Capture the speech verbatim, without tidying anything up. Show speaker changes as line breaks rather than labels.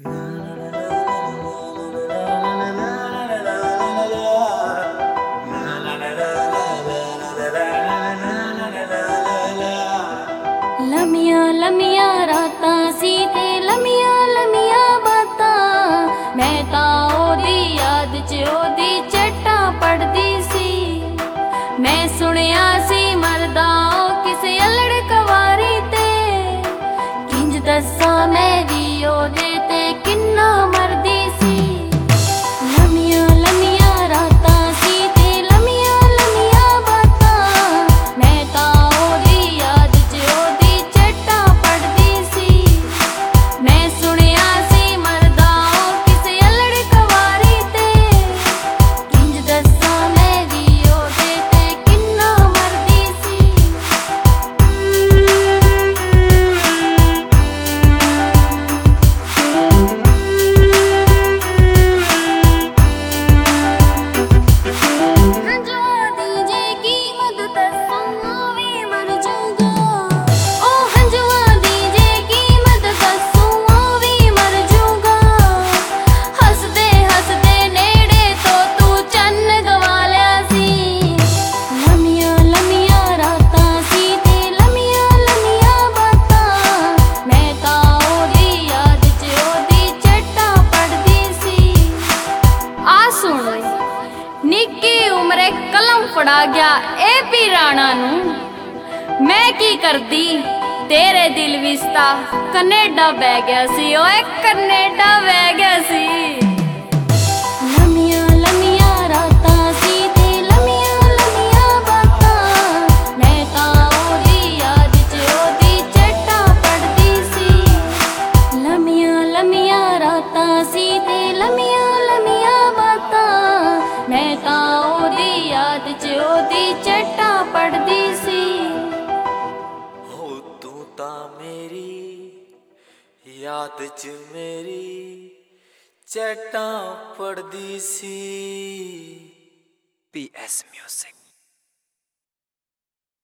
लम्हियां लम्हियां रातां सी ते लम्हियां लम्हियां बातां मैं तां ओदी याद च ओदी चट्टां पढ़दी सी। मैं सुनिया सी मरदा ओ किसे अल्लड़ कवारी ते किंज दस्सां मेरी ओदे ते किन्ना मरदी सी। लम्हियां लम्हियां रातां सी ते लम्हियां लम्हियां बातां मैं तां ओदी याद च ओदी चट्टां पढ़दी सी। मैं सुनिया सी मरदा ओ किसे अल्लड़ कवारी ते किंज दस्सां मेरी ओदे ते किन्ना मरदी सी। हंजुआ दी जे कीमत दस्सूं ओ वी मर जूंगा। ओ हंजुआ दी जे कीमत दस्सूं ओ वी मर जूंगा। हसदे हसदे नेड़े तो तू चन्न गवा लिया सी। लम्हियां लम्हियां रातां सी ते लम्हियां लम्हियां बातां मैं तां ओदी याद च ओदी चट्टां पढ़दी सी। आ सुन निक्की उमरे कलम फड़ा गया ए पी राणा नूं। मैं की करदी तेरे दिल विच तां कनेडा बह गया सी। ओए कनेडा बह गया सी। लम्हियां लम्हियां रातां सी ते लम्हियां लम्हियां बातां मैं तां ओदी याद च ओदी चट्टां पढ़दी सी। लम्हियां लम्हियां रातां सी ते लम्हियां लम्हियां बातां मैं तां ओदी याद च ओदी चट्टां पढ़दी सी।
हो तू तां मेरी याद च मेरी चट्टां पढ़दी सी। P S music.